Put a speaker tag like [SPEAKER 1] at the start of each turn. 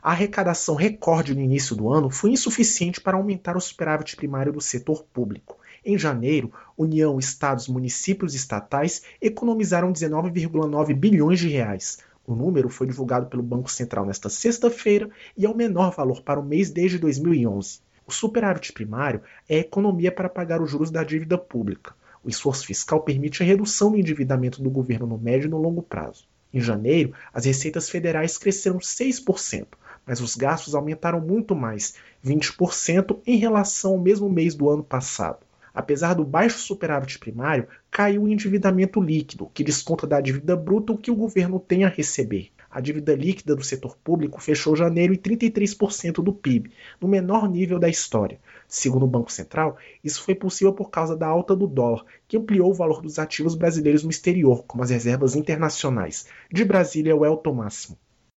[SPEAKER 1] A arrecadação recorde no início do ano foi insuficiente para aumentar o superávit primário do setor público. Em janeiro, União, estados, municípios e estatais economizaram 19,9 bilhões de reais. O número foi divulgado pelo Banco Central nesta sexta-feira e é o menor valor para o mês desde 2011. O superávit primário é a economia para pagar os juros da dívida pública. O esforço fiscal permite a redução do endividamento do governo no médio e no longo prazo. Em janeiro, as receitas federais cresceram 6%, mas os gastos aumentaram muito mais, 20% em relação ao mesmo mês do ano passado. Apesar do baixo superávit primário, caiu o endividamento líquido, que desconta da dívida bruta o que o governo tem a receber. A dívida líquida do setor público fechou janeiro em 33% do PIB, no menor nível da história. Segundo o Banco Central, isso foi possível por causa da alta do dólar, que ampliou o valor dos ativos brasileiros no exterior, como as reservas internacionais. De Brasília, o Elton Máximo.